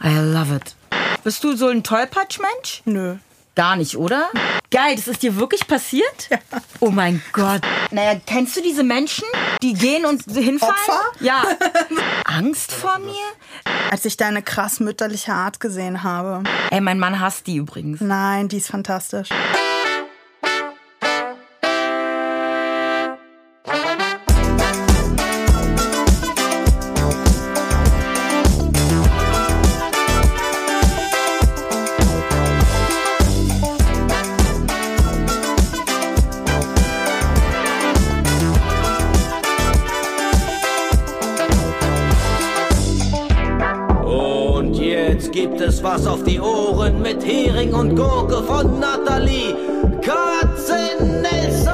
I love it. Bist du so ein Tollpatschmensch? Nö. Gar nicht, oder? Geil, das ist dir wirklich passiert? Ja. Oh mein Gott. Naja, kennst du diese Menschen, die gehen und hinfallen? Opfer? Ja. Angst vor mir? Als ich deine krass mütterliche Art gesehen habe. Ey, mein Mann hasst die übrigens. Nein, die ist fantastisch. Gibt es was auf die Ohren mit Hering und Gurke von Nathalie Katzenelson?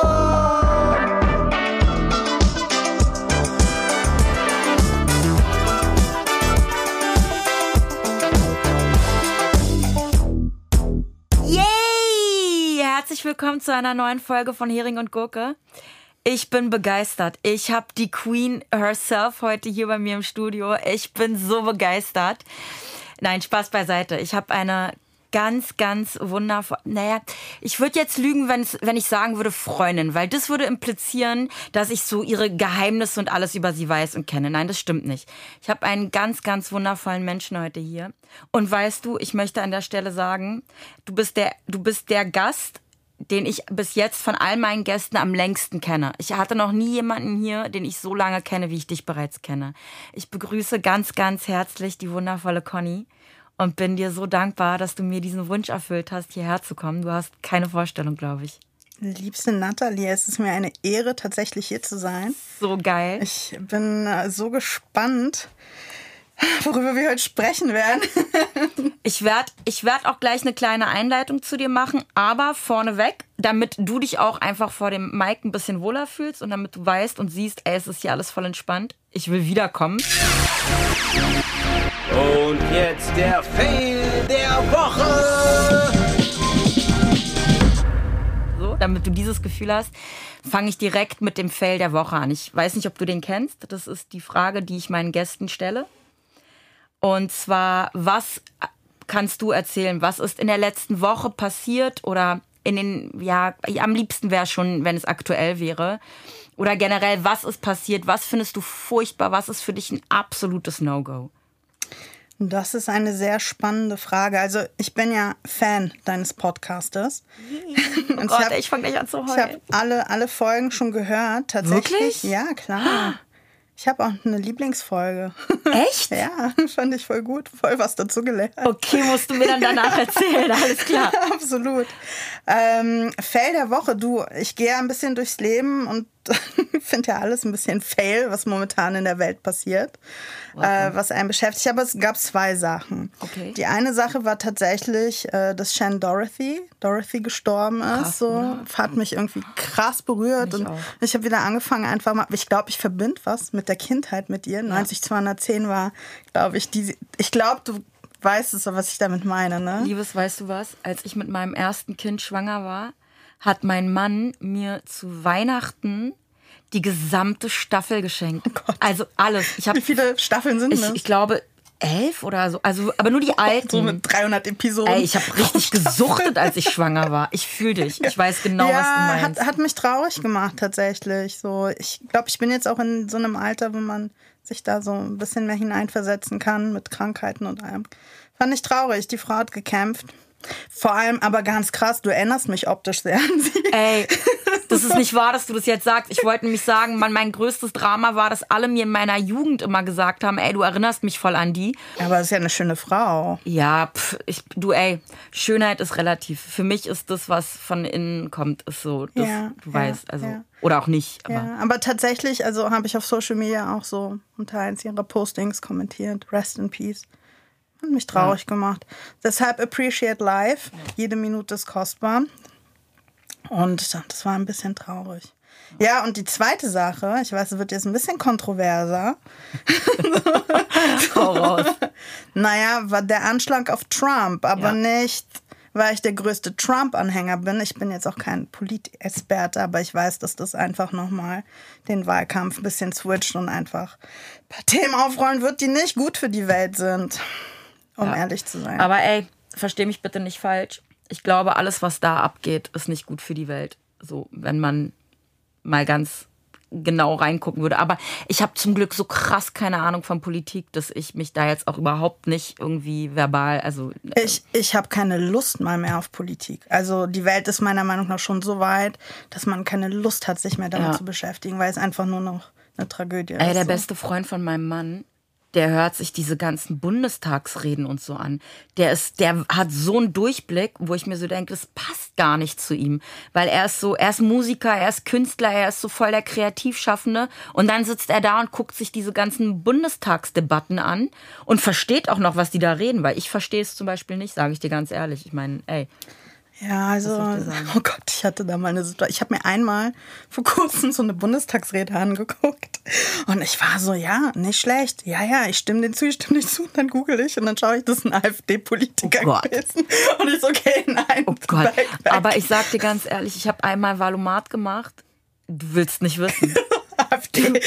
Yay! Herzlich willkommen zu einer neuen Folge von Hering und Gurke. Ich bin begeistert. Ich habe die Queen herself heute hier bei mir im Studio. Ich bin so begeistert. Nein, Spaß beiseite. Ich habe eine ganz, ganz wundervolle... Naja, ich würde jetzt lügen, wenn ich sagen würde Freundin, weil das würde implizieren, dass ich so ihre Geheimnisse und alles über sie weiß und kenne. Nein, das stimmt nicht. Ich habe einen ganz, ganz wundervollen Menschen heute hier. Und weißt du, ich möchte an der Stelle sagen, du bist der Gast, den ich bis jetzt von all meinen Gästen am längsten kenne. Ich hatte noch nie jemanden hier, den ich so lange kenne, wie ich dich bereits kenne. Ich begrüße ganz, ganz herzlich die wundervolle Conny und bin dir so dankbar, dass du mir diesen Wunsch erfüllt hast, hierher zu kommen. Du hast keine Vorstellung, glaube ich. Liebste Nathalie, es ist mir eine Ehre, tatsächlich hier zu sein. So geil. Ich bin so gespannt, worüber wir heute sprechen werden. Ich werd auch gleich eine kleine Einleitung zu dir machen, aber vorneweg, damit du dich auch einfach vor dem Mic ein bisschen wohler fühlst und damit du weißt und siehst, ey, es ist hier alles voll entspannt. Ich will wiederkommen. Und jetzt der Fail der Woche. So, damit du dieses Gefühl hast, fange ich direkt mit dem Fail der Woche an. Ich weiß nicht, ob du den kennst. Das ist die Frage, die ich meinen Gästen stelle. Und zwar, was kannst du erzählen? Was ist in der letzten Woche passiert? Oder am liebsten wäre schon, wenn es aktuell wäre. Oder generell, was ist passiert? Was findest du furchtbar? Was ist für dich ein absolutes No-Go? Das ist eine sehr spannende Frage. Also ich bin ja Fan deines Podcasters. Oh Gott, ich fange gleich an zu heulen. Ich habe alle Folgen schon gehört, tatsächlich. Wirklich? Ja, klar. Ich habe auch eine Lieblingsfolge. Echt? Ja, fand ich voll gut. Voll was dazu gelernt. Okay, musst du mir dann danach erzählen. Alles klar. Absolut. Fail der Woche. Ich gehe ein bisschen durchs Leben und finde ja alles ein bisschen Fail, was momentan in der Welt passiert, was einen beschäftigt. Aber es gab zwei Sachen. Okay. Die eine Sache war tatsächlich, dass Shannon Dorothy gestorben ist. Krass, so, hat mich irgendwie krass berührt. Mich Und auch. ich habe wieder angefangen, einfach mal, ich glaube, ich verbinde was mit der Kindheit mit ihr. 90210 war, glaube ich, ich glaube, du weißt es, was ich damit meine, ne? Liebes, weißt du was? Als ich mit meinem ersten Kind schwanger war, hat mein Mann mir zu Weihnachten die gesamte Staffel geschenkt. Oh Gott. Also alles. Wie viele Staffeln sind das? Ich glaube 11 oder so. Also, aber nur die alten. So mit 300 Episoden. Ey, ich habe richtig gesuchtet, als ich schwanger war. Ich fühle dich. Ich weiß genau, was du meinst. Hat mich traurig gemacht tatsächlich. So, ich glaube, ich bin jetzt auch in so einem Alter, wo man sich da so ein bisschen mehr hineinversetzen kann mit Krankheiten und allem. Fand ich traurig. Die Frau hat gekämpft. Vor allem aber ganz krass, du erinnerst mich optisch sehr an sie. Ey, das ist nicht wahr, dass du das jetzt sagst. Ich wollte nämlich sagen, mein größtes Drama war, dass alle mir in meiner Jugend immer gesagt haben, ey, du erinnerst mich voll an die. Aber das ist ja eine schöne Frau. Ja, Schönheit ist relativ. Für mich ist das, was von innen kommt, ist so, das, du weißt, also, oder auch nicht. Aber tatsächlich, also habe ich auf Social Media auch so unter eins ihrer Postings kommentiert, Rest in Peace. Hat mich traurig gemacht. Deshalb appreciate life. Jede Minute ist kostbar. Und das war ein bisschen traurig. Ja, und die zweite Sache, ich weiß, es wird jetzt ein bisschen kontroverser. Naja, war der Anschlag auf Trump, aber nicht, weil ich der größte Trump-Anhänger bin. Ich bin jetzt auch kein Polit-Experte, aber ich weiß, dass das einfach nochmal den Wahlkampf ein bisschen switcht und einfach ein paar Themen aufrollen wird, die nicht gut für die Welt sind. um ehrlich zu sein. Aber ey, versteh mich bitte nicht falsch. Ich glaube, alles, was da abgeht, ist nicht gut für die Welt. So, wenn man mal ganz genau reingucken würde. Aber ich habe zum Glück so krass keine Ahnung von Politik, dass ich mich da jetzt auch überhaupt nicht irgendwie verbal, also... Ich habe keine Lust mal mehr auf Politik. Also die Welt ist meiner Meinung nach schon so weit, dass man keine Lust hat, sich mehr damit zu beschäftigen, weil es einfach nur noch eine Tragödie ist. Der beste Freund von meinem Mann, der hört sich diese ganzen Bundestagsreden und so an. Der hat so einen Durchblick, wo ich mir so denke, das passt gar nicht zu ihm. Weil er ist Musiker, er ist Künstler, er ist so voll der Kreativschaffende. Und dann sitzt er da und guckt sich diese ganzen Bundestagsdebatten an und versteht auch noch, was die da reden. Weil ich verstehe es zum Beispiel nicht, sage ich dir ganz ehrlich. Ich meine, ey. Ja, also, oh Gott, ich hatte da mal eine Situation. Ich habe mir einmal vor kurzem so eine Bundestagsrede angeguckt und ich war so, ja, nicht schlecht. Ja, ich stimme den zu, ich stimme nicht zu. Und dann google ich und dann schaue ich, das ist ein AfD-Politiker gewesen. Und ich so, okay, nein. Oh Gott, back. Aber ich sag dir ganz ehrlich, ich habe einmal Valomat gemacht. Du willst nicht wissen. AfD.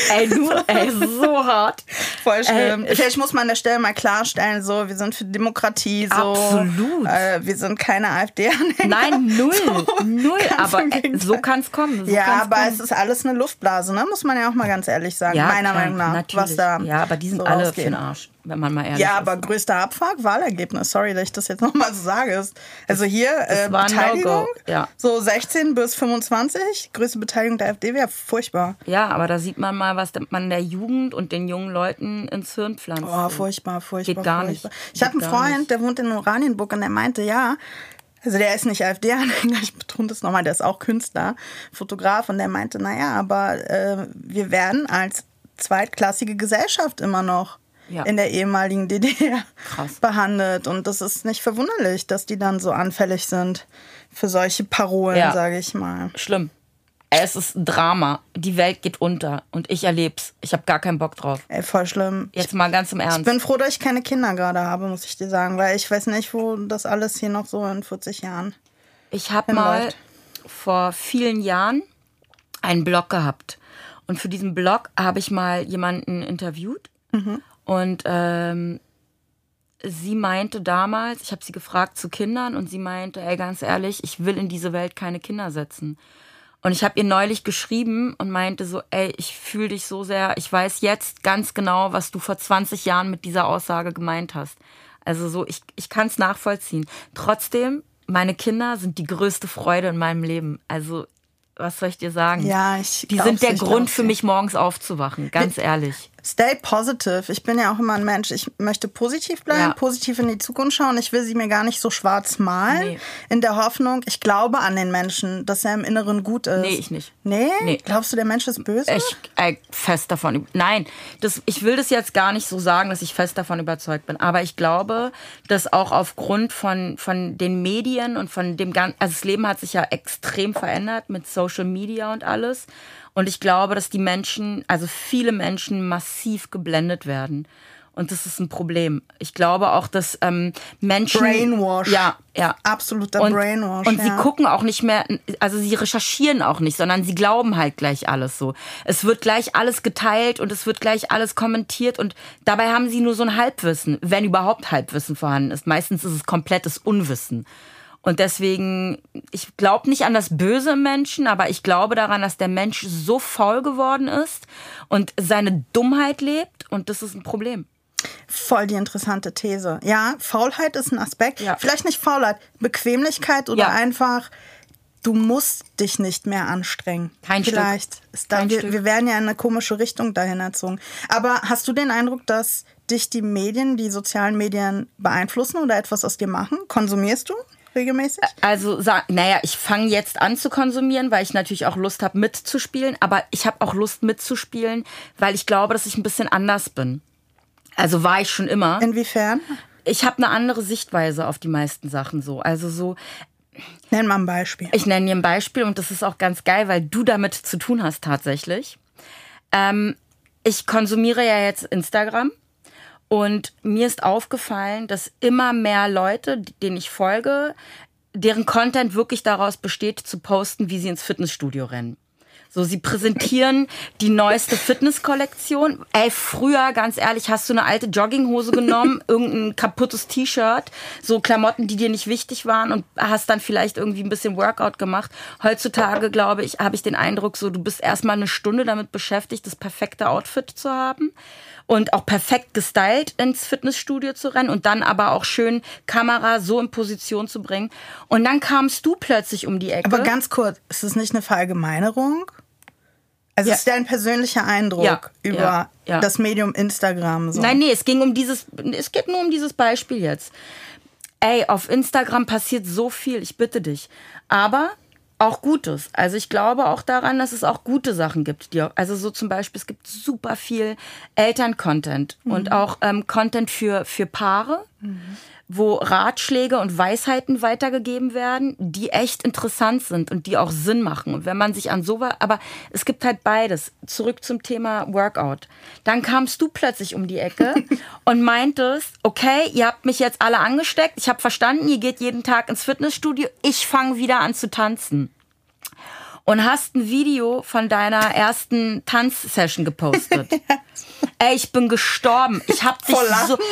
So hart. Voll schlimm. Ich muss mal an der Stelle mal klarstellen, so, wir sind für Demokratie, so. Absolut. Wir sind keine AfD-Anhänger. Nein, null. Aber so kann es kommen. Es ist alles eine Luftblase, ne? Muss man ja auch mal ganz ehrlich sagen. Ja, meiner Meinung nach. Natürlich. Was da ja, aber die sind so alle rausgeht. für den Arsch, wenn man mal ehrlich ist. Ja, aber größter Abfuck, Wahlergebnis. Sorry, dass ich das jetzt nochmal so sage. Also hier, Beteiligung, so 16 bis 25, größte Beteiligung der AfD wäre furchtbar. Ja, aber da sieht man mal, was man der Jugend und den jungen Leuten ins Hirn pflanzt. Oh, furchtbar. Geht gar nicht. Ich habe einen Freund, der wohnt in Oranienburg und der meinte, also der ist nicht AfD-Anhänger, ich betone das nochmal, der ist auch Künstler, Fotograf und der meinte, aber wir werden als zweitklassige Gesellschaft immer noch in der ehemaligen DDR behandelt und das ist nicht verwunderlich, dass die dann so anfällig sind für solche Parolen, sage ich mal. Schlimm. Es ist ein Drama. Die Welt geht unter und ich erleb's. Ich habe gar keinen Bock drauf. Ey, voll schlimm. Jetzt mal ganz im Ernst. Ich bin froh, dass ich keine Kinder gerade habe, muss ich dir sagen, weil ich weiß nicht, wo das alles hier noch so in 40 Jahren Ich habe mal vor vielen Jahren einen Blog gehabt. Und für diesen Blog habe ich mal jemanden interviewt. Und sie meinte damals, ich habe sie gefragt zu Kindern und sie meinte, ey, ganz ehrlich, ich will in diese Welt keine Kinder setzen. Und ich habe ihr neulich geschrieben und meinte so, ey, ich fühle dich so sehr, ich weiß jetzt ganz genau, was du vor 20 Jahren mit dieser Aussage gemeint hast. Also so, ich kann es nachvollziehen. Trotzdem, meine Kinder sind die größte Freude in meinem Leben. Also, was soll ich dir sagen? Ja, die sind der Grund für mich, morgens aufzuwachen, ganz ehrlich. Stay positive. Ich bin ja auch immer ein Mensch, ich möchte positiv bleiben, positiv in die Zukunft schauen. Ich will sie mir gar nicht so schwarz malen. In der Hoffnung, ich glaube an den Menschen, dass er im Inneren gut ist. Nee, ich nicht. Nee? Glaubst du, der Mensch ist böse? Ich fest davon. Nein, ich will das jetzt gar nicht so sagen, dass ich fest davon überzeugt bin. Aber ich glaube, dass auch aufgrund von den Medien und von dem ganzen, also das Leben hat sich ja extrem verändert mit Social Media und alles. Und ich glaube, dass die Menschen, also viele Menschen massiv geblendet werden. Und das ist ein Problem. Ich glaube auch, dass Menschen... Brainwash. Ja. Absoluter Brainwash. Und sie gucken auch nicht mehr, also sie recherchieren auch nicht, sondern sie glauben halt gleich alles so. Es wird gleich alles geteilt und es wird gleich alles kommentiert und dabei haben sie nur so ein Halbwissen, wenn überhaupt Halbwissen vorhanden ist. Meistens ist es komplettes Unwissen. Und deswegen, ich glaube nicht an das Böse im Menschen, aber ich glaube daran, dass der Mensch so faul geworden ist und seine Dummheit lebt und das ist ein Problem. Voll die interessante These. Ja, Faulheit ist ein Aspekt. Ja. Vielleicht nicht Faulheit, Bequemlichkeit oder einfach, du musst dich nicht mehr anstrengen. Kein Vielleicht Stück. Wir werden ja in eine komische Richtung dahin erzogen. Aber hast du den Eindruck, dass dich die Medien, die sozialen Medien beeinflussen oder etwas aus dir machen? Konsumierst du regelmäßig? Also, ich fange jetzt an zu konsumieren, weil ich natürlich auch Lust habe mitzuspielen. Aber ich habe auch Lust mitzuspielen, weil ich glaube, dass ich ein bisschen anders bin. Also war ich schon immer. Inwiefern? Ich habe eine andere Sichtweise auf die meisten Sachen so. Also so. Nenn mal ein Beispiel. Ich nenne dir ein Beispiel und das ist auch ganz geil, weil du damit zu tun hast tatsächlich. Ich konsumiere ja jetzt Instagram. Und mir ist aufgefallen, dass immer mehr Leute, denen ich folge, deren Content wirklich daraus besteht, zu posten, wie sie ins Fitnessstudio rennen. So, sie präsentieren die neueste Fitnesskollektion. Ey, früher, ganz ehrlich, hast du eine alte Jogginghose genommen, irgendein kaputtes T-Shirt, so Klamotten, die dir nicht wichtig waren und hast dann vielleicht irgendwie ein bisschen Workout gemacht. Heutzutage, glaube ich, habe ich den Eindruck, so, du bist erstmal eine Stunde damit beschäftigt, das perfekte Outfit zu haben und auch perfekt gestylt ins Fitnessstudio zu rennen und dann aber auch schön Kamera so in Position zu bringen. Und dann kamst du plötzlich um die Ecke. Aber ganz kurz, ist das nicht eine Verallgemeinerung? Also ist dein persönlicher Eindruck über das Medium Instagram so? Nein, nee, es geht nur um dieses Beispiel jetzt. Ey, auf Instagram passiert so viel, ich bitte dich. Aber auch Gutes. Also ich glaube auch daran, dass es auch gute Sachen gibt. Also so zum Beispiel, es gibt super viel Eltern-Content und auch Content für Paare, wo Ratschläge und Weisheiten weitergegeben werden, die echt interessant sind und die auch Sinn machen. Und wenn man sich an sowas, aber es gibt halt beides. Zurück zum Thema Workout. Dann kamst du plötzlich um die Ecke und meintest, okay, ihr habt mich jetzt alle angesteckt, ich habe verstanden, ihr geht jeden Tag ins Fitnessstudio, ich fange wieder an zu tanzen. Und hast ein Video von deiner ersten Tanzsession gepostet. Ey, ich bin gestorben. Ich hab dich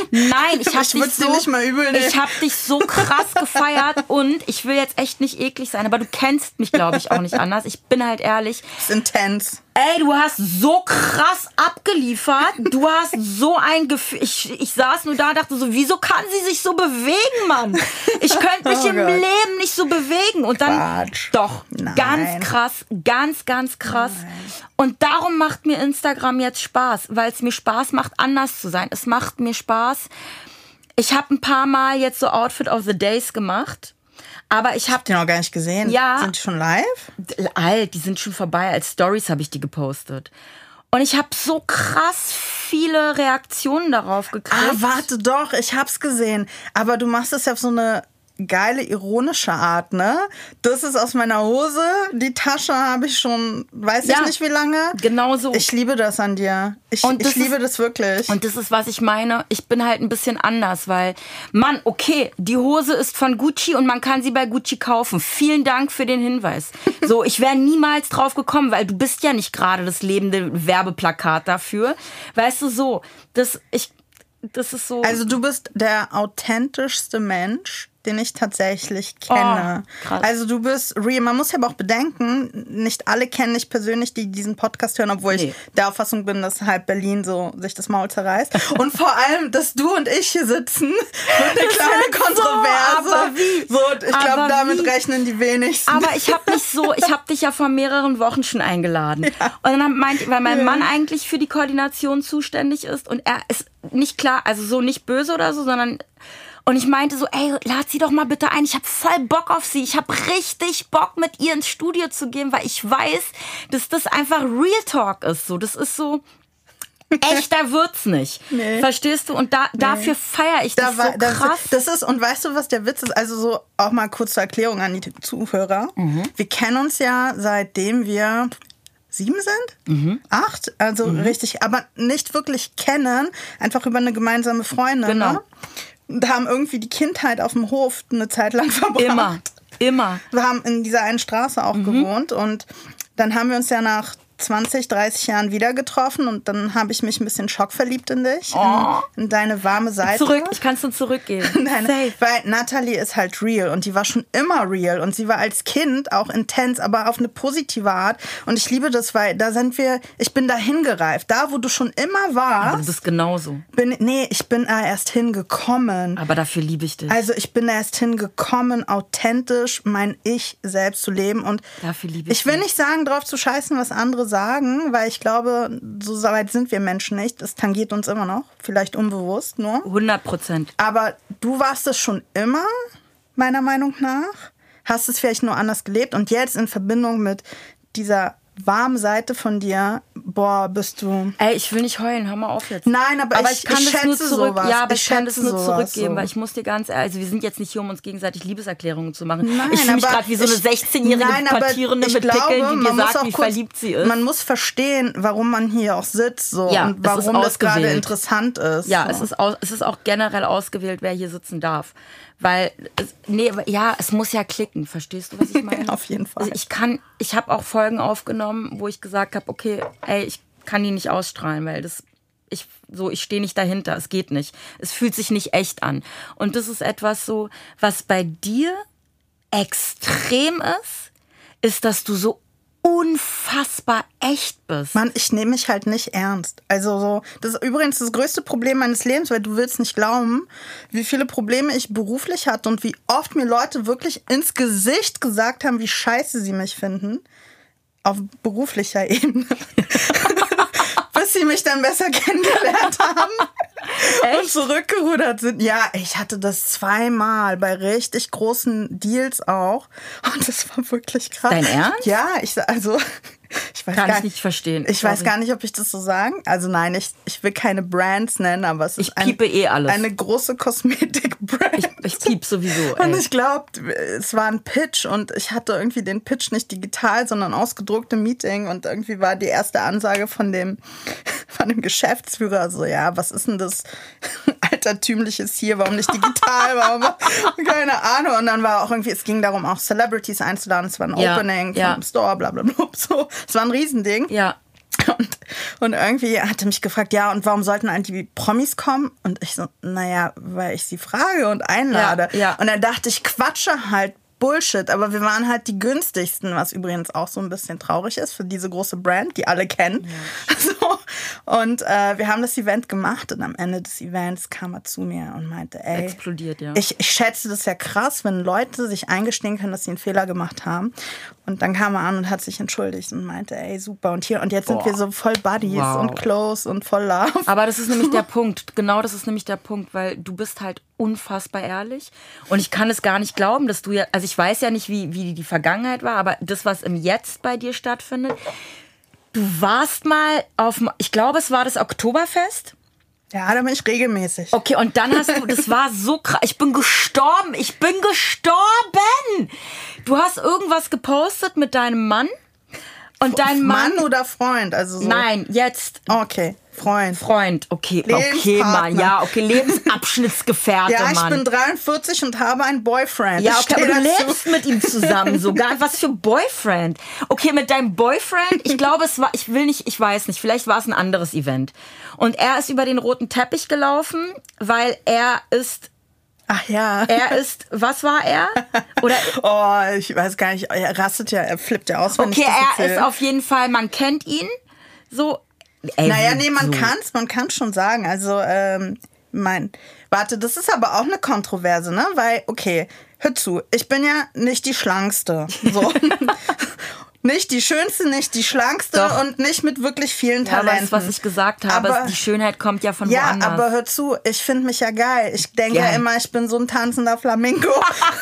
ich hab dich so krass gefeiert und ich will jetzt echt nicht eklig sein, aber du kennst mich, glaube ich, auch nicht anders. Ich bin halt ehrlich. Das ist intens. Ey, du hast so krass abgeliefert. Du hast so ein Gefühl. Ich saß nur da und dachte so, wieso kann sie sich so bewegen, Mann? Ich könnte mich im Leben nicht so bewegen. Und dann, doch, ganz krass, ganz krass. Nein. Und darum macht mir Instagram jetzt Spaß, weil es mir Spaß macht, anders zu sein. Es macht mir Spaß. Ich habe ein paar Mal jetzt so Outfit of the Days gemacht. Aber ich habe die noch gar nicht gesehen. Ja. Sind die schon live? Alt, die sind schon vorbei. Als Stories habe ich die gepostet. Und ich habe so krass viele Reaktionen darauf gekriegt. Warte doch, ich hab's gesehen. Aber du machst es ja auf so eine geile, ironische Art, ne? Das ist aus meiner Hose. Die Tasche habe ich schon, weiß ich nicht wie lange. Genau so. Ich liebe das an dir. Ich liebe das wirklich. Und das ist, was ich meine. Ich bin halt ein bisschen anders, weil, Mann, okay, die Hose ist von Gucci und man kann sie bei Gucci kaufen. Vielen Dank für den Hinweis. So, ich wäre niemals drauf gekommen, weil du bist ja nicht gerade das lebende Werbeplakat dafür. Weißt du, so, das ist so. Also du bist der authentischste Mensch, den ich tatsächlich kenne. Krass. Also du bist real. Man muss ja aber auch bedenken, nicht alle kennen dich persönlich, die diesen Podcast hören, obwohl ich der Auffassung bin, dass halb Berlin so sich das Maul zerreißt. Und vor allem, dass du und ich hier sitzen, wird eine kleine Kontroverse. So, aber wie? So, ich glaube, damit rechnen die wenigsten. Aber ich habe dich ja vor mehreren Wochen schon eingeladen. Ja. Und dann weil mein Mann eigentlich für die Koordination zuständig ist und er ist nicht klar, also so nicht böse oder so, sondern und ich meinte so, ey, lad sie doch mal bitte ein. Ich habe voll Bock auf sie. Ich habe richtig Bock, mit ihr ins Studio zu gehen, weil ich weiß, dass das einfach Real Talk ist. So, das ist so, echter wird's nicht. Nee. Verstehst du? Und dafür feiere ich das so krass. Das ist, und weißt du, was der Witz ist? Also so auch mal kurz zur Erklärung an die Zuhörer. Wir kennen uns ja, seitdem wir 7 sind? 8? Also richtig, aber nicht wirklich kennen. Einfach über eine gemeinsame Freundin. Genau. Ne? Und haben irgendwie die Kindheit auf dem Hof eine Zeit lang verbracht. Immer. Wir haben in dieser einen Straße auch gewohnt und dann haben wir uns ja nach 20, 30 Jahren wieder getroffen und dann habe ich mich ein bisschen schockverliebt in dich, in deine warme Seite. Ich kann es nur zurückgeben. Weil Natalie ist halt real und die war schon immer real und sie war als Kind auch intens, aber auf eine positive Art und ich liebe das, weil ich bin da hingereift, da wo du schon immer warst. Aber du bist genauso. Ich bin erst hingekommen. Aber dafür liebe ich dich. Also ich bin erst hingekommen, authentisch mein Ich selbst zu leben und dafür liebe ich will nicht sagen, drauf zu scheißen, was andere sagen, weil ich glaube, so weit sind wir Menschen nicht. Das tangiert uns immer noch, vielleicht unbewusst nur. 100%. Aber du warst es schon immer, meiner Meinung nach. Hast es vielleicht nur anders gelebt und jetzt in Verbindung mit dieser warmen Seite von dir, boah, bist du... Ey, ich will nicht heulen, hör mal auf jetzt. Nein, aber ich kann das schätze nur zurück. sowas. Ja, aber ich kann das nur sowas, zurückgeben, so. weil ich muss dir ganz ehrlich, also wir sind jetzt nicht hier, um uns gegenseitig Liebeserklärungen zu machen. Nein, ich fühle mich aber gerade wie so eine 16-jährige Partierende mit Pickeln, die dir sagt, wie verliebt sie ist. Man muss verstehen, warum man hier auch sitzt so, Ja, und warum das gerade ausgewählt. interessant ist. Ja, so. es ist auch generell ausgewählt, wer hier sitzen darf. Weil, es muss ja klicken, verstehst du, was ich meine? Ja, auf jeden Fall. Also ich habe auch Folgen aufgenommen, wo ich gesagt habe, okay, ey, ich kann die nicht ausstrahlen, weil ich stehe nicht dahinter, es geht nicht. Es fühlt sich nicht echt an. Und das ist etwas so, was bei dir extrem ist, dass du so unfassbar echt bist. Mann, ich nehme mich halt nicht ernst. Also so, das ist übrigens das größte Problem meines Lebens, weil du willst nicht glauben, wie viele Probleme ich beruflich hatte und wie oft mir Leute wirklich ins Gesicht gesagt haben, wie scheiße sie mich finden. Auf beruflicher Ebene. Bis sie mich dann besser kennengelernt haben. Echt? Und zurückgerudert sind. Ja, ich hatte das 2-mal bei richtig großen Deals auch. Und das war wirklich krass. Dein Ernst? Ja, ich weiß Kann gar ich nicht verstehen. Ich weiß gar nicht, ob ich das so sagen. Also nein, ich will keine Brands nennen, aber es ist Ich piepe alles. eine große Kosmetik-Brand. Ich piep sowieso. Und ich glaube, es war ein Pitch und ich hatte irgendwie den Pitch nicht digital, sondern ausgedruckt im Meeting und irgendwie war die erste Ansage von dem Geschäftsführer so, ja, was ist denn das Altertümliches hier, warum nicht digital, warum, keine Ahnung. Und dann war auch irgendwie, es ging darum, auch Celebrities einzuladen, es war ein Opening vom Store, bla bla bla, so. Es war ein Riesending. Ja. Und irgendwie hat er mich gefragt, ja, und warum sollten eigentlich die Promis kommen? Und ich so, naja, weil ich sie frage und einlade. Ja. Und dann dachte ich, quatsche halt Bullshit, aber wir waren halt die günstigsten, was übrigens auch so ein bisschen traurig ist für diese große Brand, die alle kennen. Ja. So. Und wir haben das Event gemacht und am Ende des Events kam er zu mir und meinte, ey, explodiert, ja. Ich schätze das ja krass, wenn Leute sich eingestehen können, dass sie einen Fehler gemacht haben. Und dann kam er an und hat sich entschuldigt und meinte, ey, super. Und jetzt sind wir so voll Buddies und close und voll Love. Aber das ist nämlich der Punkt. Genau, das ist nämlich der Punkt, weil du bist halt unfassbar ehrlich. Und ich kann es gar nicht glauben, dass du also ich weiß ja nicht, wie die Vergangenheit war, aber das, was im Jetzt bei dir stattfindet. Du warst mal ich glaube, es war das Oktoberfest. Ja, da bin ich regelmäßig. Okay, und dann das war so krass. Ich bin gestorben. Du hast irgendwas gepostet mit deinem Mann. Und dein Mann oder Freund? Also so. Nein, jetzt. Okay, Freund. Okay, Mann. Ja, okay, Lebensabschnittsgefährte, ja, Mann. Ja, ich bin 43 und habe einen Boyfriend. Ja, okay, aber du lebst mit ihm zusammen sogar. Was für Boyfriend? Okay, mit deinem Boyfriend, ich glaube, ich weiß nicht, vielleicht war es ein anderes Event. Und er ist über den roten Teppich gelaufen, weil er ist... Ach ja. Was war er? Oder ich weiß gar nicht, er flippt ja aus, wenn okay, ich das er erzähle. ist auf jeden Fall, man kennt ihn, so... Naja, nee, man kann schon sagen, also, warte, das ist aber auch eine Kontroverse, ne, weil, okay, hör zu, ich bin ja nicht die Schlankste, so. Nicht die Schönste, nicht die Schlankste. Doch. Und nicht mit wirklich vielen Talenten. Ja, was ich gesagt habe, die Schönheit kommt ja von woanders. Ja, aber hör zu, ich finde mich ja geil. Ich denke ja immer, ich bin so ein tanzender Flamingo.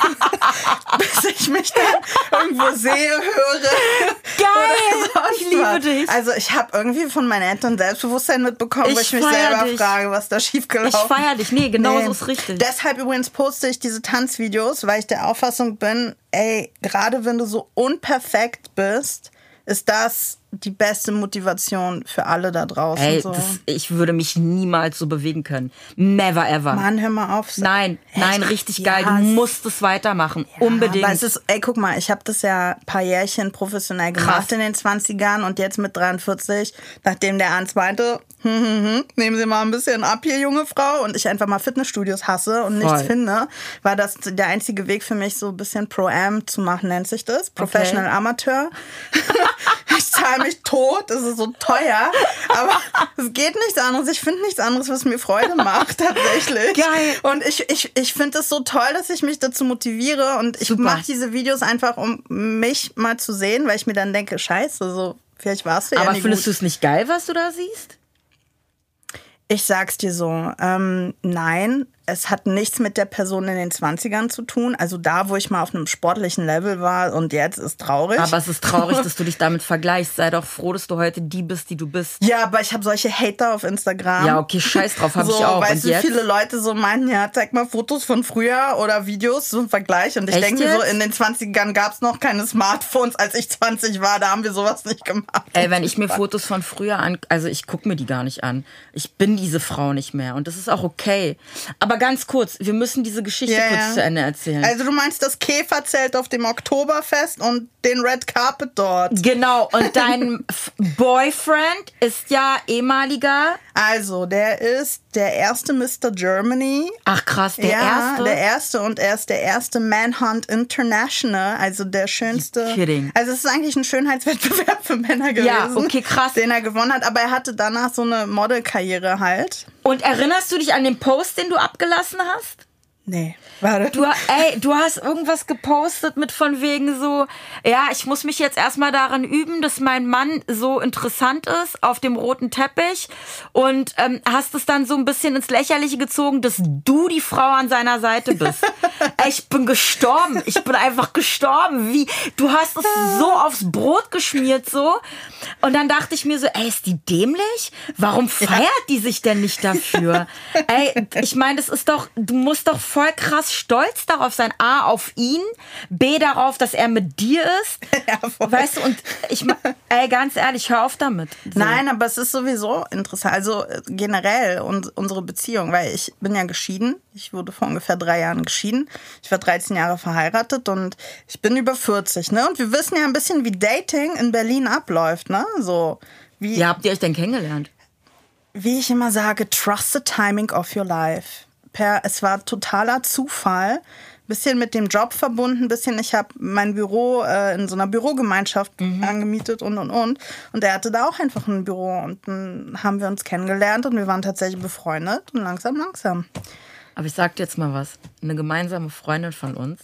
Bis ich mich dann irgendwo sehe, höre. Geil! Ich liebe dich. Also ich habe irgendwie von meinen Eltern Selbstbewusstsein mitbekommen, wo ich mich selber frage, was da schiefgelaufen ist. Ich feiere dich. Nee, genau so ist richtig. Deshalb übrigens poste ich diese Tanzvideos, weil ich der Auffassung bin, ey, gerade wenn du so unperfekt bist, ist das die beste Motivation für alle da draußen. Ey, so. Ich würde mich niemals so bewegen können. Never ever. Mann, hör mal auf. Nein, richtig geil. Du musst es weitermachen. Ja, unbedingt. Aber es ist, guck mal, ich habe das ja ein paar Jährchen professionell gemacht in den 20ern und jetzt mit 43, nachdem der Arzt meinte, nehmen Sie mal ein bisschen ab hier, junge Frau, und ich einfach mal Fitnessstudios hasse und nichts finde, war das der einzige Weg für mich, so ein bisschen Pro-Am zu machen, nennt sich das. Professional Amateur. Ich zahle mich tot, das ist so teuer, aber es geht nichts anderes. Ich finde nichts anderes, was mir Freude macht, tatsächlich. Geil. Und ich finde es so toll, dass ich mich dazu motiviere und ich mache diese Videos einfach, um mich mal zu sehen, weil ich mir dann denke, scheiße, so vielleicht war es ja aber nicht findest gut. du es nicht geil, was du da siehst? Ich sag's dir so, nein, es hat nichts mit der Person in den 20ern zu tun. Also da, wo ich mal auf einem sportlichen Level war und jetzt ist traurig. Aber es ist traurig, dass du dich damit vergleichst. Sei doch froh, dass du heute die bist, die du bist. Ja, aber ich habe solche Hater auf Instagram. Ja, okay, scheiß drauf, habe ich auch. Weißt und du, jetzt? viele Leute so meinten, ja, zeig mal Fotos von früher oder Videos, so ein Vergleich. Und ich denke mir so, in den 20ern gab es noch keine Smartphones. Als ich 20 war, da haben wir sowas nicht gemacht. Ey, wenn ich mir Fotos von früher also ich gucke mir die gar nicht an. Ich bin diese Frau nicht mehr und das ist auch okay. Aber ganz kurz, wir müssen diese Geschichte kurz zu Ende erzählen. Also du meinst das Käferzelt auf dem Oktoberfest und den Red Carpet dort. Genau, und dein Boyfriend ist ja ehemaliger... Also, der ist der erste Mr. Germany. Ach krass, der erste? Der erste und er ist der erste Manhunt International, also der schönste. Kidding. Also es ist eigentlich ein Schönheitswettbewerb für Männer gewesen. Ja, okay, krass. Den er gewonnen hat, aber er hatte danach so eine Modelkarriere halt. Und erinnerst du dich an den Post, den du abgelassen hast? Nee, warte. Du hast irgendwas gepostet mit von wegen so, ja, ich muss mich jetzt erstmal darin üben, dass mein Mann so interessant ist auf dem roten Teppich und hast es dann so ein bisschen ins Lächerliche gezogen, dass du die Frau an seiner Seite bist. Ey, ich bin gestorben. Ich bin einfach gestorben. Wie? Du hast es so aufs Brot geschmiert so. Und dann dachte ich mir so, ey, ist die dämlich? Warum feiert die sich denn nicht dafür? Ey, ich meine, das ist doch, du musst doch voll krass stolz darauf sein. A, auf ihn. B, darauf, dass er mit dir ist. Ja, voll. Weißt du, und ey, ganz ehrlich, hör auf damit. So. Nein, aber es ist sowieso interessant. Also generell unsere Beziehung, weil ich bin ja geschieden. Ich wurde vor ungefähr 3 Jahren geschieden. Ich war 13 Jahre verheiratet und ich bin über 40, ne? Und wir wissen ja ein bisschen, wie Dating in Berlin abläuft, ne? So, wie habt ihr euch denn kennengelernt? Wie ich immer sage, trust the timing of your life. Es war totaler Zufall. Bisschen mit dem Job verbunden, bisschen, ich habe mein Büro in so einer Bürogemeinschaft angemietet und. Und er hatte da auch einfach ein Büro und dann haben wir uns kennengelernt und wir waren tatsächlich befreundet und langsam. Aber ich sag dir jetzt mal was. Eine gemeinsame Freundin von uns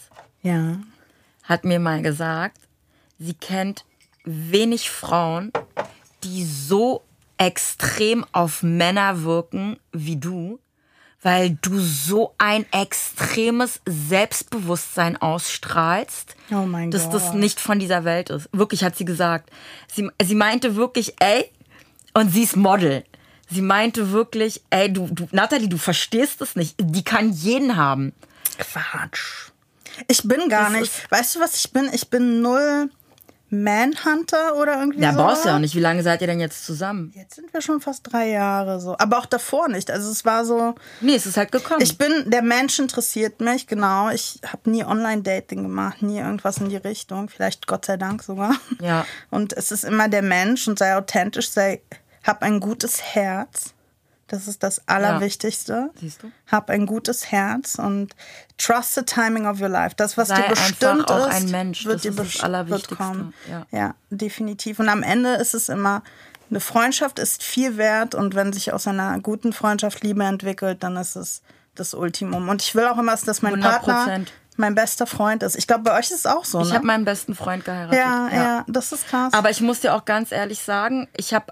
hat mir mal gesagt, sie kennt wenig Frauen, die so extrem auf Männer wirken wie du, weil du so ein extremes Selbstbewusstsein ausstrahlst, oh mein dass Gott. das nicht von dieser Welt ist. Wirklich, hat sie gesagt. Sie meinte wirklich, ey, und sie ist Model. Sie meinte wirklich, ey, du Natalie, du verstehst es nicht. Die kann jeden haben. Quatsch. Ich bin gar nicht. Weißt du, was ich bin? Ich bin null Manhunter oder irgendwie so. Ja, brauchst du ja auch nicht. Wie lange seid ihr denn jetzt zusammen? Jetzt sind wir schon fast 3 Jahre so. Aber auch davor nicht. Also es war so... Nee, es ist halt gekommen. Der Mensch interessiert mich, genau. Ich habe nie Online-Dating gemacht, nie irgendwas in die Richtung. Vielleicht Gott sei Dank sogar. Ja. Und es ist immer der Mensch und sei authentisch, hab ein gutes Herz. Das ist das Allerwichtigste. Ja. Siehst du? Hab ein gutes Herz und trust the timing of your life. Das, was sei dir bestimmt auch ist, ein Mensch. wird das dir ist das bestimmt Allerwichtigste. kommen. Ja. Ja, definitiv. Und am Ende ist es immer, eine Freundschaft ist viel wert und wenn sich aus einer guten Freundschaft Liebe entwickelt, dann ist es das Ultimum. Und ich will auch immer, dass mein 100%. Partner mein bester Freund ist. Ich glaube, bei euch ist es auch so, ne? Ich habe meinen besten Freund geheiratet. Ja, das ist krass. Aber ich muss dir auch ganz ehrlich sagen,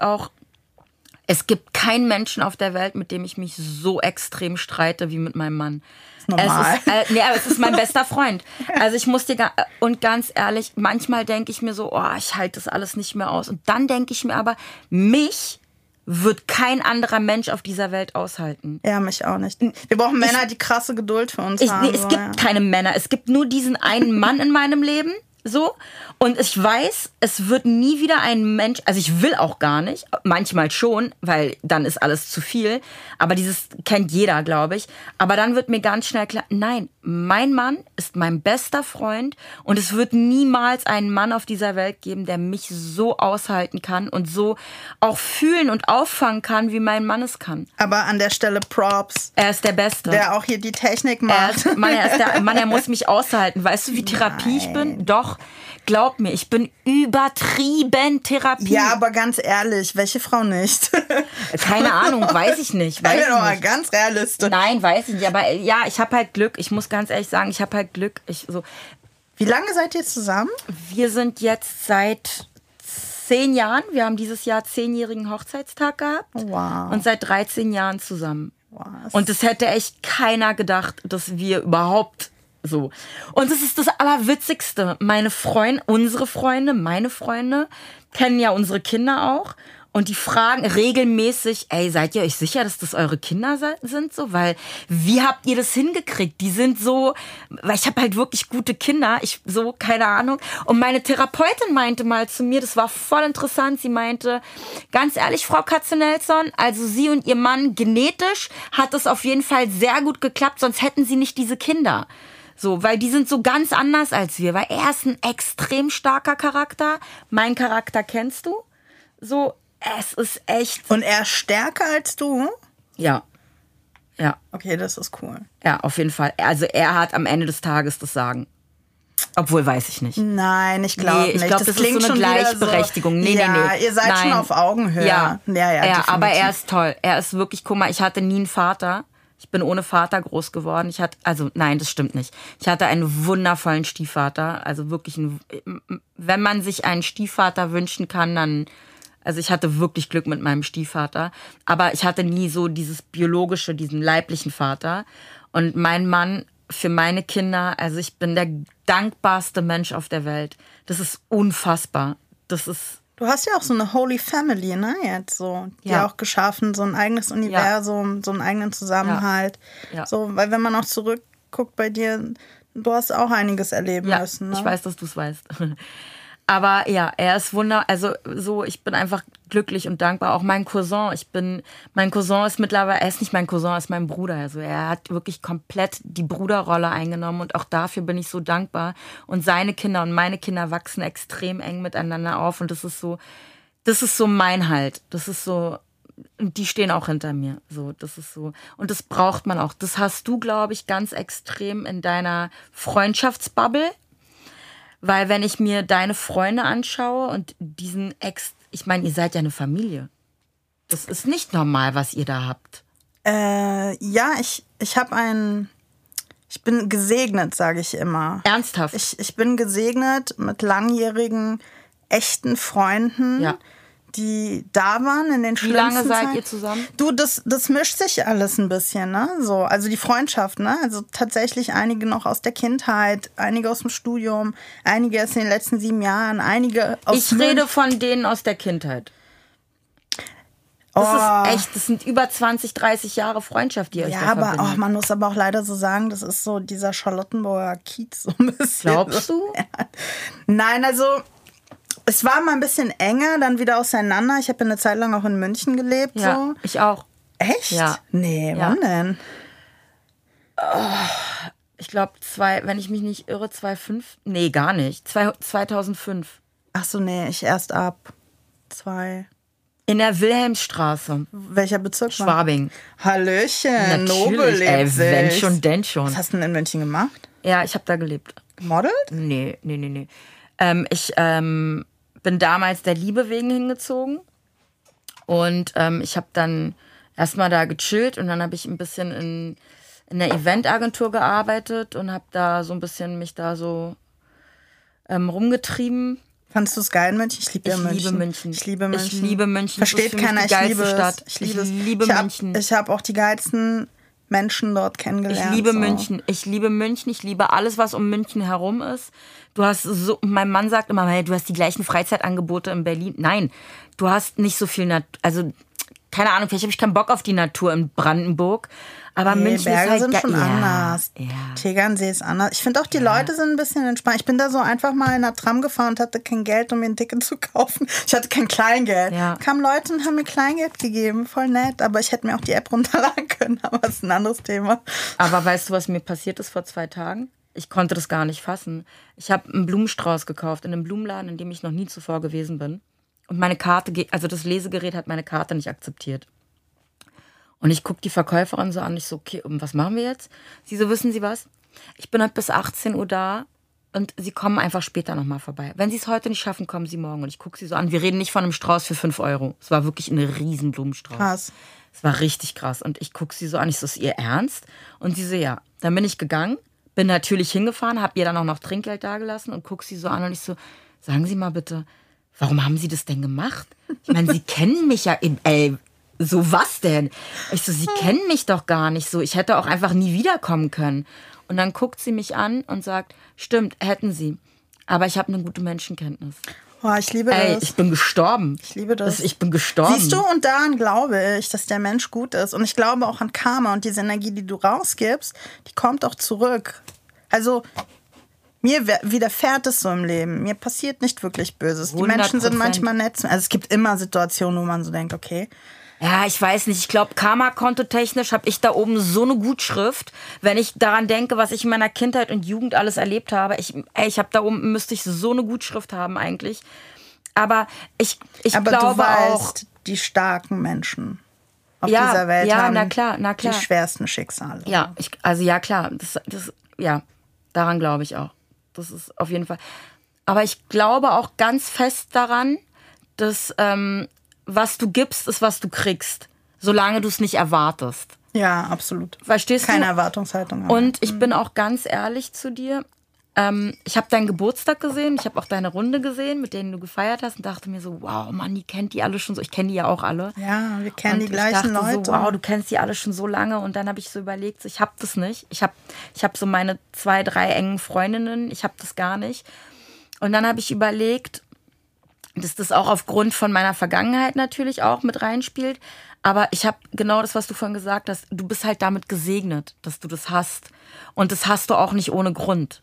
es gibt keinen Menschen auf der Welt, mit dem ich mich so extrem streite wie mit meinem Mann. Normal. Es ist mein bester Freund. Also ich muss dir, und ganz ehrlich, manchmal denke ich mir so, ich halte das alles nicht mehr aus. Und dann denke ich mir aber, mich wird kein anderer Mensch auf dieser Welt aushalten. Ja, mich auch nicht. Wir brauchen Männer, die krasse Geduld für uns haben. Es gibt keine Männer. Es gibt nur diesen einen Mann in meinem Leben. So. Und ich weiß, es wird nie wieder ein Mensch, also ich will auch gar nicht, manchmal schon, weil dann ist alles zu viel, aber dieses kennt jeder, glaube ich. Aber dann wird mir ganz schnell klar, nein, mein Mann ist mein bester Freund und es wird niemals einen Mann auf dieser Welt geben, der mich so aushalten kann und so auch fühlen und auffangen kann, wie mein Mann es kann. Aber an der Stelle Props. Er ist der Beste. Der auch hier die Technik macht. Er muss mich aushalten. Weißt du, wie Therapie ich bin? Doch. Glaub mir, ich bin übertrieben Therapie. Ja, aber ganz ehrlich, welche Frau nicht? Keine Ahnung, weiß ich nicht. Ich bin aber ganz realistisch. Nein, weiß ich nicht. Aber ja, ich habe halt Glück. Ich muss ganz ehrlich sagen, ich habe halt Glück. Wie lange seid ihr zusammen? Wir sind jetzt seit 10 Jahren. Wir haben dieses Jahr 10-jährigen Hochzeitstag gehabt. Wow. Und seit 13 Jahren zusammen. Was? Und das hätte echt keiner gedacht, dass wir überhaupt so. Und das ist das Allerwitzigste. Meine Freunde, unsere Freunde, meine Freunde kennen ja unsere Kinder auch. Und die fragen regelmäßig, ey, seid ihr euch sicher, dass das eure Kinder sind? So, weil, wie habt ihr das hingekriegt? Die sind so, weil ich habe halt wirklich gute Kinder, keine Ahnung. Und meine Therapeutin meinte mal zu mir, das war voll interessant, sie meinte, ganz ehrlich, Frau Katzenelson, also Sie und Ihr Mann, genetisch hat es auf jeden Fall sehr gut geklappt, sonst hätten Sie nicht diese Kinder. So, weil die sind so ganz anders als wir, weil er ist ein extrem starker Charakter, mein Charakter kennst du, so. Es ist echt... Und er ist stärker als du? Ja. Ja. Okay, das ist cool. Ja, auf jeden Fall. Also er hat am Ende des Tages das Sagen. Obwohl, weiß ich nicht. Nein, ich glaube nicht. Ich glaube, das klingt ist so eine Gleichberechtigung. So, nee. Ihr seid schon auf Augenhöhe. Ja, aber definitiv. er ist toll. Er ist wirklich, guck mal, ich hatte nie einen Vater. Ich bin ohne Vater groß geworden. Nein, das stimmt nicht. Ich hatte einen wundervollen Stiefvater. Also wirklich, wenn man sich einen Stiefvater wünschen kann, dann... Also ich hatte wirklich Glück mit meinem Stiefvater, aber ich hatte nie so dieses biologische, diesen leiblichen Vater. Und mein Mann für meine Kinder, also ich bin der dankbarste Mensch auf der Welt. Das ist unfassbar. Das ist... Du hast ja auch so eine Holy Family, ne, jetzt so. Die auch geschaffen, so ein eigenes Universum, so einen eigenen Zusammenhalt. Ja. So, weil wenn man auch zurückguckt bei dir, du hast auch einiges erleben müssen. Ne? Ich weiß, dass du es weißt. Aber ja, er ist also so, ich bin einfach glücklich und dankbar. Auch mein Cousin ist mittlerweile, er ist nicht mein Cousin, er ist mein Bruder. Also er hat wirklich komplett die Bruderrolle eingenommen und auch dafür bin ich so dankbar. Und seine Kinder und meine Kinder wachsen extrem eng miteinander auf und das ist so mein Halt. Das ist so, und die stehen auch hinter mir. So, das ist so. Und das braucht man auch. Das hast du, glaube ich, ganz extrem in deiner Freundschaftsbubble. Weil wenn ich mir deine Freunde anschaue und diesen ich meine, ihr seid ja eine Familie. Das ist nicht normal, was ihr da habt. Ich bin gesegnet, sage ich immer. Ernsthaft? Ich bin gesegnet mit langjährigen, echten Freunden, die da waren in den schlimmsten Zeiten. Wie lange seid ihr zusammen? Du, das mischt sich alles ein bisschen, ne? So, also die Freundschaft, ne? Also tatsächlich einige noch aus der Kindheit, einige aus dem Studium, einige erst in den letzten 7 Jahren, einige aus... Ich rede von denen aus der Kindheit. Das ist echt, das sind über 20, 30 Jahre Freundschaft, die ihr euch da verbindet. Ja, aber man muss aber auch leider so sagen, das ist so dieser Charlottenburger Kiez so ein bisschen. Glaubst du? Ja. Nein, also... Es war mal ein bisschen enger, dann wieder auseinander. Ich habe eine Zeit lang auch in München gelebt. Ja, so. ich auch. Echt? Ja. Nee, wann denn? Ich glaube, wenn ich mich nicht irre, 2005. Nee, gar nicht. 2005. Ach so, nee, ich erst ab 2. In der Wilhelmstraße. Welcher Bezirk? Schwabing. Hallöchen, Nobel lebt wenn schon, denn schon. Was hast du denn in München gemacht? Ja, ich habe da gelebt. Gemodelt? Nee. Ich bin damals der Liebe wegen hingezogen und ich habe dann erstmal da gechillt und dann habe ich ein bisschen in der Eventagentur gearbeitet und habe da so ein bisschen mich da so rumgetrieben. Fandest du es geil in München? Ich liebe München. Ich liebe München. Versteht keiner, ich liebe Stadt. Ich liebe München. Ich habe auch die geilsten Menschen dort kennengelernt. Ich liebe München. Ich liebe München. Ich liebe alles, was um München herum ist. Du hast so, mein Mann sagt immer, hey, du hast die gleichen Freizeitangebote in Berlin. Nein, du hast nicht so viel also keine Ahnung, vielleicht habe ich keinen Bock auf die Natur in Brandenburg. Aber München Berge ist halt sind schon anders. Ja. Tegernsee ist anders. Ich finde auch, die Leute sind ein bisschen entspannt. Ich bin da so einfach mal in einer Tram gefahren und hatte kein Geld, um mir ein Ticket zu kaufen. Ich hatte kein Kleingeld. Ja. Kamen Leute und haben mir Kleingeld gegeben. Voll nett. Aber ich hätte mir auch die App runterladen können. Aber das ist ein anderes Thema. Aber weißt du, was mir passiert ist vor 2 Tagen? Ich konnte das gar nicht fassen. Ich habe einen Blumenstrauß gekauft in einem Blumenladen, in dem ich noch nie zuvor gewesen bin. Und meine Karte, also das Lesegerät hat meine Karte nicht akzeptiert. Und ich gucke die Verkäuferin so an, ich so, okay, und was machen wir jetzt? Sie so, wissen Sie was? Ich bin heute bis 18 Uhr da und Sie kommen einfach später nochmal vorbei. Wenn Sie es heute nicht schaffen, kommen Sie morgen. Und ich gucke sie so an, wir reden nicht von einem Strauß für 5 Euro. Es war wirklich ein riesen Blumenstrauß. Krass. Es war richtig krass. Und ich gucke sie so an, ich so, ist Ihr Ernst? Und sie so, ja. Dann bin ich gegangen, bin natürlich hingefahren, habe ihr dann auch noch Trinkgeld dagelassen und gucke sie so an und ich so, sagen Sie mal bitte, warum haben Sie das denn gemacht? Ich meine, Sie kennen mich ja, so was denn? Ich so, Sie kennen mich doch gar nicht so. Ich hätte auch einfach nie wiederkommen können. Und dann guckt sie mich an und sagt, stimmt, hätten Sie. Aber ich habe eine gute Menschenkenntnis. Oh, ich liebe das. Ich bin gestorben. Ich liebe das. Ich bin gestorben. Siehst du, und daran glaube ich, dass der Mensch gut ist. Und ich glaube auch an Karma und diese Energie, die du rausgibst, die kommt auch zurück. Also mir widerfährt es so im Leben. Mir passiert nicht wirklich Böses. Die Menschen sind manchmal nett. Also es gibt immer Situationen, wo man so denkt, okay. Ja, ich weiß nicht. Ich glaube, Karma-Konto-technisch habe ich da oben so eine Gutschrift. Wenn ich daran denke, was ich in meiner Kindheit und Jugend alles erlebt habe. Ich habe da oben, müsste ich so eine Gutschrift haben eigentlich. Aber ich Aber glaube du weißt, auch, die starken Menschen auf dieser Welt haben na klar. die schwersten Schicksale. Ja, klar. Ja, daran glaube ich auch. Das ist auf jeden Fall. Aber ich glaube auch ganz fest daran, dass was du gibst, ist, was du kriegst. Solange du es nicht erwartest. Ja, absolut. Verstehst du? Keine Erwartungshaltung. Und ich bin auch ganz ehrlich zu dir. Ich habe deinen Geburtstag gesehen. Ich habe auch deine Runde gesehen, mit denen du gefeiert hast. Und dachte mir so, wow, Mann, die kennt die alle schon so. Ich kenne die ja auch alle. Ja, wir kennen und die gleichen dachte Leute. So, wow, du kennst die alle schon so lange. Und dann habe ich so überlegt, so, ich habe das nicht. Ich hab so meine 2, 3 engen Freundinnen. Ich habe das gar nicht. Und dann habe ich überlegt, dass das auch aufgrund von meiner Vergangenheit natürlich auch mit reinspielt. Aber ich habe genau das, was du vorhin gesagt hast. Du bist halt damit gesegnet, dass du das hast. Und das hast du auch nicht ohne Grund.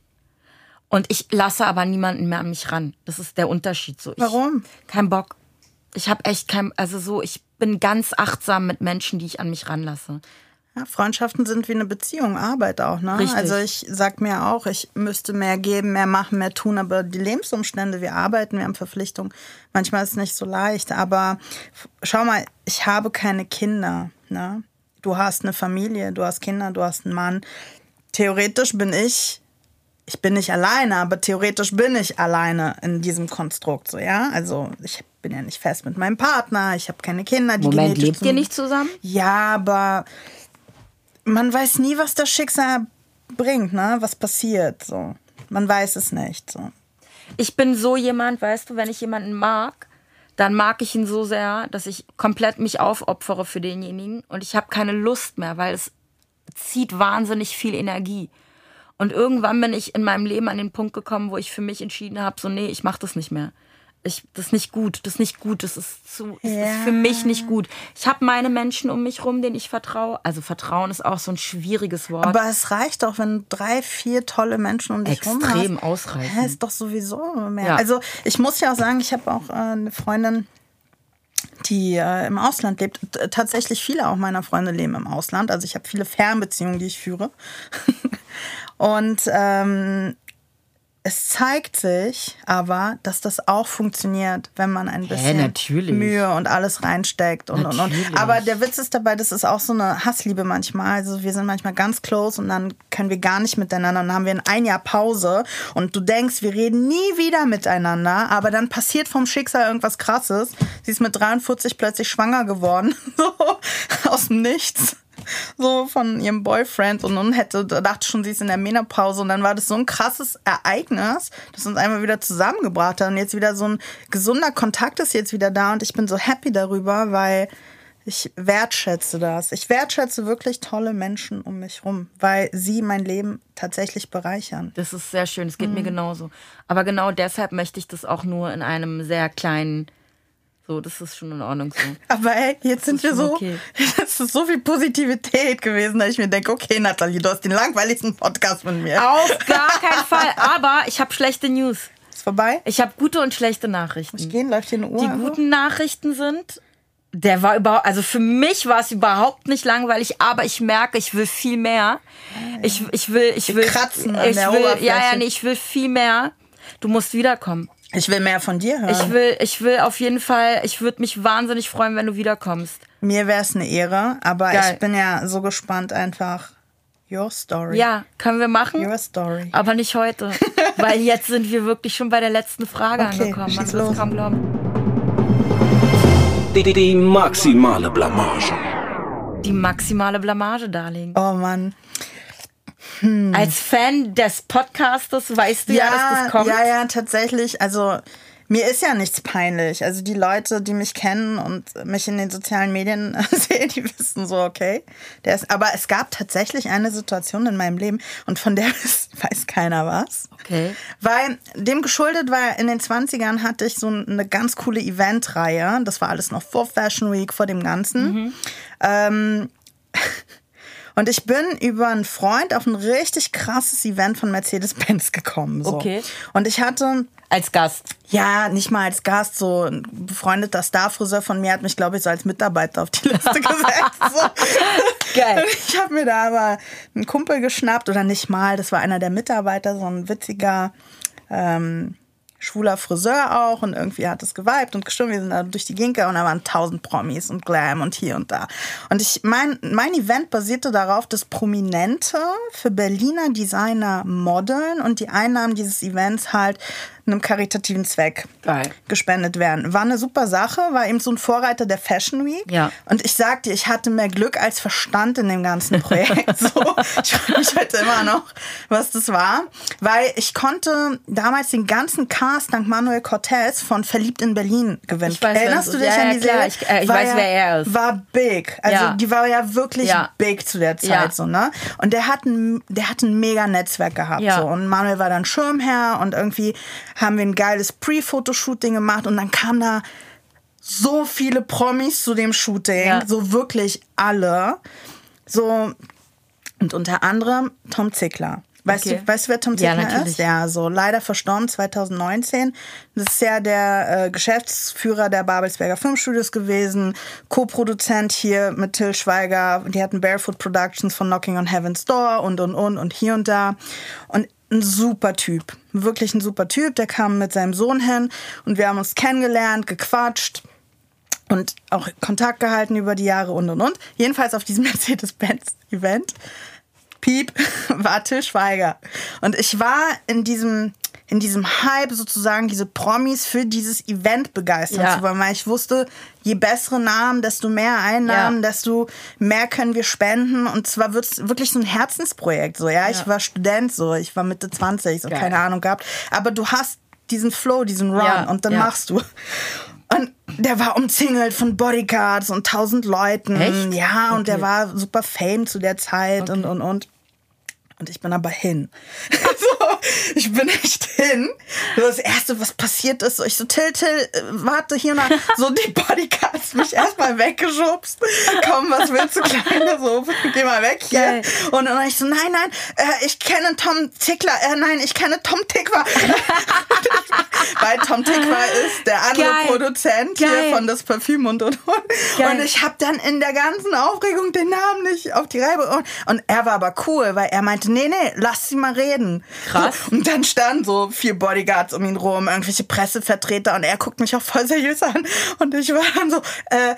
Und ich lasse aber niemanden mehr an mich ran. Das ist der Unterschied. So, Warum? Kein Bock. Ich habe echt ich bin ganz achtsam mit Menschen, die ich an mich ranlasse. Ja, Freundschaften sind wie eine Beziehung, Arbeit auch, ne? Richtig. Also ich sag mir auch, ich müsste mehr geben, mehr machen, mehr tun, aber die Lebensumstände, wir arbeiten, wir haben Verpflichtungen. Manchmal ist es nicht so leicht, aber schau mal, ich habe keine Kinder, ne? Du hast eine Familie, du hast Kinder, du hast einen Mann. Theoretisch bin ich bin nicht alleine, aber theoretisch bin ich alleine in diesem Konstrukt, so, ja? Also ich bin ja nicht fest mit meinem Partner, ich habe keine Kinder. Die Moment, lebt ihr nicht zusammen? Ja, aber man weiß nie, was das Schicksal bringt, ne? Was passiert, so. Man weiß es nicht, so. Ich bin so jemand, weißt du, wenn ich jemanden mag, dann mag ich ihn so sehr, dass ich komplett mich aufopfere für denjenigen und ich habe keine Lust mehr, weil es zieht wahnsinnig viel Energie. Und irgendwann bin ich in meinem Leben an den Punkt gekommen, wo ich für mich entschieden habe, so nee, ich mache das nicht mehr. Das ist nicht gut, das ist für mich nicht gut. Ich habe meine Menschen um mich rum, denen ich vertraue. Also Vertrauen ist auch so ein schwieriges Wort. Aber es reicht doch, wenn 3, 4 tolle Menschen um dich rum hast. Extrem ausreichend. Ja, ist doch sowieso mehr. Ja. Also ich muss ja auch sagen, ich habe auch eine Freundin, die im Ausland lebt. Tatsächlich viele auch meiner Freunde leben im Ausland. Also ich habe viele Fernbeziehungen, die ich führe. Und es zeigt sich aber, dass das auch funktioniert, wenn man ein bisschen Mühe und alles reinsteckt. Und. Aber der Witz ist dabei, das ist auch so eine Hassliebe manchmal. Also wir sind manchmal ganz close und dann können wir gar nicht miteinander. Und dann haben wir ein Jahr Pause und du denkst, wir reden nie wieder miteinander. Aber dann passiert vom Schicksal irgendwas Krasses. Sie ist mit 43 plötzlich schwanger geworden. So aus dem Nichts. So von ihrem Boyfriend und dachte schon, sie ist in der Menopause und dann war das so ein krasses Ereignis, das uns einmal wieder zusammengebracht hat und jetzt wieder so ein gesunder Kontakt ist jetzt wieder da und ich bin so happy darüber, weil ich wertschätze das. Ich wertschätze wirklich tolle Menschen um mich rum, weil sie mein Leben tatsächlich bereichern. Das ist sehr schön, das geht mir genauso. Aber genau deshalb möchte ich das auch nur in einem sehr kleinen... So, das ist schon in Ordnung so. Aber ey, jetzt sind wir so, okay. Das ist so viel Positivität gewesen, dass ich mir denke, okay, Nathalie, du hast den langweiligsten Podcast mit mir. Auf gar keinen Fall, aber ich habe schlechte News. Ist vorbei? Ich habe gute und schlechte Nachrichten. Muss ich gehen? Läuft hier eine Uhr? Die guten Nachrichten sind, also für mich war es überhaupt nicht langweilig, aber ich merke, ich will viel mehr. Ich will kratzen an der Oberfläche. Ich will viel mehr. Du musst wiederkommen. Ich will mehr von dir hören. Ich will auf jeden Fall, ich würde mich wahnsinnig freuen, wenn du wiederkommst. Mir wäre es eine Ehre, aber Geil. Ich bin ja so gespannt einfach. Your story. Ja, können wir machen. Your story. Aber nicht heute, weil jetzt sind wir wirklich schon bei der letzten Frage angekommen. Man wird es kaum glauben. Die maximale Blamage. Die maximale Blamage, Darling. Oh Mann. Als Fan des Podcastes weißt du ja, dass das kommt. Ja, tatsächlich. Also Mir ist ja nichts peinlich. Also die Leute, die mich kennen und mich in den sozialen Medien sehen, die wissen so, okay. Aber es gab tatsächlich eine Situation in meinem Leben und von der weiß keiner was. Okay. Weil dem geschuldet war, in den 20ern hatte ich so eine ganz coole Eventreihe. Das war alles noch vor Fashion Week, vor dem Ganzen. Und ich bin über einen Freund auf ein richtig krasses Event von Mercedes-Benz gekommen. So. Okay. Und ich hatte... Als Gast? Ja, nicht mal als Gast. So ein befreundeter Starfriseur von mir hat mich, glaube ich, so als Mitarbeiter auf die Liste gesetzt. So. Geil. Ich habe mir da aber einen Kumpel geschnappt. Oder nicht mal, das war einer der Mitarbeiter, so ein witziger... schwuler Friseur auch und irgendwie hat es geweibt und gestimmt. Wir sind da durch die Ginke und da waren 1000 Promis und Glam und hier und da. Und mein Event basierte darauf, dass Prominente für Berliner Designer modeln und die Einnahmen dieses Events halt einem karitativen Zweck gespendet werden. War eine super Sache, war eben so ein Vorreiter der Fashion Week. Ja. Und ich sag dir, ich hatte mehr Glück als Verstand in dem ganzen Projekt. So, ich frage mich heute immer noch, was das war. Weil ich konnte damals den ganzen Cast dank Manuel Cortez von Verliebt in Berlin gewinnen. Erinnerst du dich an die Serie? Ich weiß, wer er ist. War big. Also die war ja wirklich big zu der Zeit. So, ne? Und der hat ein mega Netzwerk gehabt. So. Und Manuel war dann Schirmherr und irgendwie haben wir ein geiles Pre-Fotoshooting gemacht und dann kamen da so viele Promis zu dem Shooting, so wirklich alle. So, und unter anderem Tom Zickler. Weißt du, wer Tom Zickler ist? Ja, so leider verstorben 2019. Das ist ja der Geschäftsführer der Babelsberger Filmstudios gewesen, Co-Produzent hier mit Till Schweiger. Die hatten Barefoot Productions von Knocking on Heaven's Door und hier und da. Und ein super Typ, wirklich ein super Typ. Der kam mit seinem Sohn hin und wir haben uns kennengelernt, gequatscht und auch Kontakt gehalten über die Jahre und. Jedenfalls auf diesem Mercedes-Benz-Event, Piep, war Till Schweiger. Und ich war in diesem Hype sozusagen, diese Promis für dieses Event begeistert zu wollen, weil ich wusste, je bessere Namen, desto mehr Einnahmen, desto mehr können wir spenden. Und zwar wird es wirklich so ein Herzensprojekt. So, ich war Student, so, ich war Mitte 20, so keine Ahnung gehabt. Aber du hast diesen Flow, diesen Run und dann machst du. Und der war umzingelt von Bodyguards und 1000 Leuten. Echt? Ja, und der war super fame zu der Zeit und. Und ich bin aber hin. Ich bin echt hin. Das Erste, was passiert ist, so ich so, Till, warte hier nach. So die Bodyguards mich erstmal weggeschubst. Komm, was willst du, Kleine? So, geh mal weg hier. Geil. Und dann ich so, nein, ich kenne Tom Zickler. Nein, ich kenne Tom Tikva. Weil Tom Tikva ist der andere Produzent hier von das Parfüm und. Und ich habe dann in der ganzen Aufregung den Namen nicht auf die Reihe. Und er war aber cool, weil er meinte, nee, lass sie mal reden. Krass. So, und dann standen so 4 Bodyguards um ihn rum, irgendwelche Pressevertreter und er guckt mich auch voll seriös an. Und ich war dann so,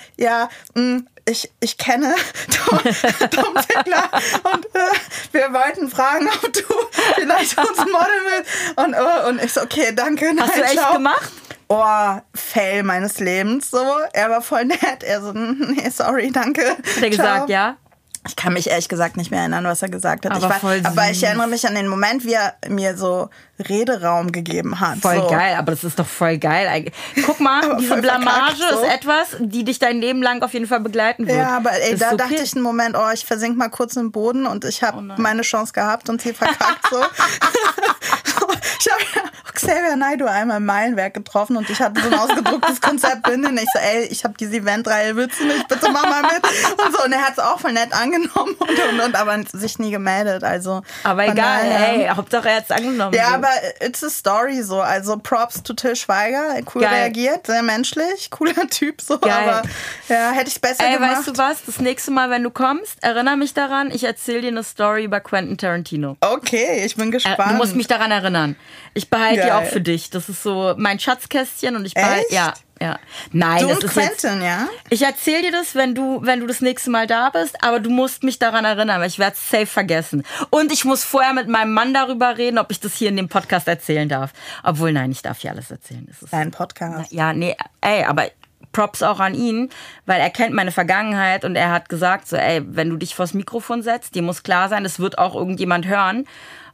ich kenne Tom Zickler und wir wollten fragen, ob du vielleicht uns Model willst. Und ich so, okay, danke. Hast du echt gemacht? Oh, Fail meines Lebens. So, er war voll nett. Er so, nee, sorry, danke. Hat er gesagt, ja? Ich kann mich ehrlich gesagt nicht mehr erinnern, was er gesagt hat. Aber ich erinnere mich an den Moment, wie er mir so Rederaum gegeben hat. Voll geil, aber das ist doch voll geil. Guck mal, diese Blamage ist etwas, die dich dein Leben lang auf jeden Fall begleiten wird. Ja, aber da dachte ich einen Moment, ich versink mal kurz im Boden und ich habe meine Chance gehabt und sie verkackt so. Ich habe Xavier Naidoo einmal im Meilenwerk getroffen und ich hatte so ein ausgedrucktes Konzept und ich so, ich habe diese Eventreihe, willst du nicht, bitte mach mal mit und so, und er hat es auch voll nett angenommen und aber sich nie gemeldet, also. Aber egal, Hauptsache er hat es angenommen. Ja, aber it's a story so, also Props to Till Schweiger, cool reagiert, sehr menschlich, cooler Typ so, geil. Aber ja, hätte ich es besser gemacht. Weißt du was, das nächste Mal, wenn du kommst, erinnere mich daran, ich erzähle dir eine Story über Quentin Tarantino. Okay, ich bin gespannt. Du musst mich daran erinnern. Ich behalte die auch für dich. Das ist so mein Schatzkästchen und ich behalte. Ja. Nein, du das und ist Quentin, jetzt, ja? Ich erzähle dir das, wenn du das nächste Mal da bist, aber du musst mich daran erinnern, weil ich werde es safe vergessen. Und ich muss vorher mit meinem Mann darüber reden, ob ich das hier in dem Podcast erzählen darf. Obwohl, nein, ich darf hier alles erzählen. Das ist ein Podcast. Ja, nee, aber Props auch an ihn, weil er kennt meine Vergangenheit und er hat gesagt so, wenn du dich vors Mikrofon setzt, dir muss klar sein, das wird auch irgendjemand hören.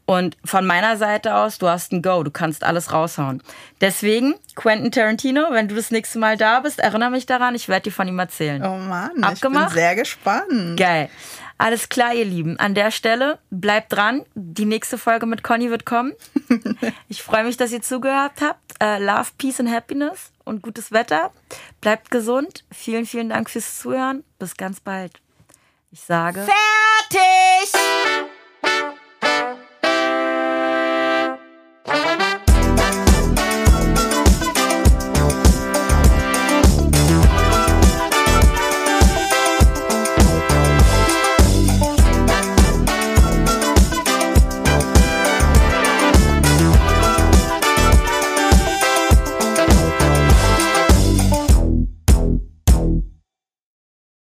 Und von meiner Seite aus, du hast ein Go, du kannst alles raushauen. Deswegen, Quentin Tarantino, wenn du das nächste Mal da bist, erinnere mich daran, ich werde dir von ihm erzählen. Oh Mann, Abgemacht? Ich bin sehr gespannt. Geil. Alles klar, ihr Lieben. An der Stelle, bleibt dran. Die nächste Folge mit Conny wird kommen. Ich freue mich, dass ihr zugehört habt. Love, Peace and Happiness und gutes Wetter. Bleibt gesund. Vielen, vielen Dank fürs Zuhören. Bis ganz bald. Ich sage... Fertig!